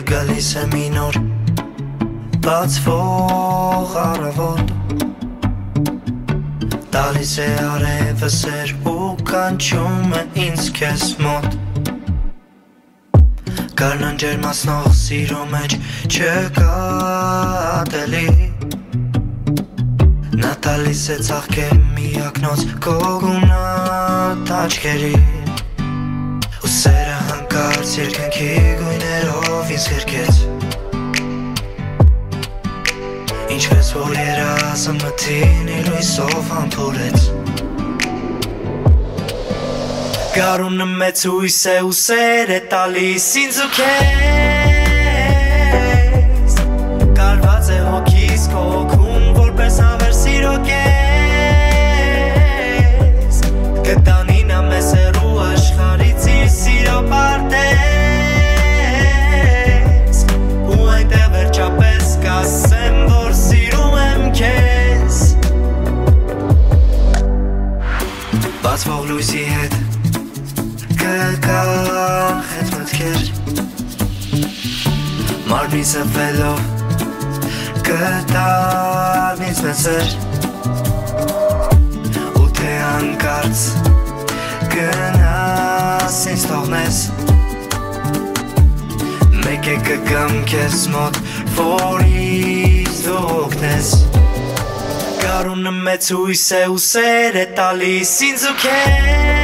գալիս է մի նոր բացվող առավոտ Տալիս է արևը սեր ու կանչում է ինձ քեզ մոտ Գարնան ջերմացնող սիրո մեջ չկա ատելի Նա տալիս է ծաղկել միակնոց քո գունատ աչքերի Ու սերը հանկարծ երկնքի գույներով ինձ գրկեց Ինչպես որ երազը մթին իր լույսով համբուրեց Գարունը մեծ հույս է ու սեր է տալիս ինձ ու քեզ Կարված է հոգիս քո հոգում որպես հավեր սիրո կեզ Կտանին ամես հեռու աշխարհից իր սիրո պարտեզ Ու այնտեղ վերջապես կասեմ որ սիրում եմ քեզ Բացվող լույսի հետ Կգան հետ մտքեր Մարմին սվելով Կտան ինձ մեծեր Ու թե հանկարծ Գնաս ինձ թողնես Մեկ է կգամ քեզ մոտ Որ ինձ դու օգնես Գարունը մեծ հույս է ու սեր է տալիս ինձ ու քեզ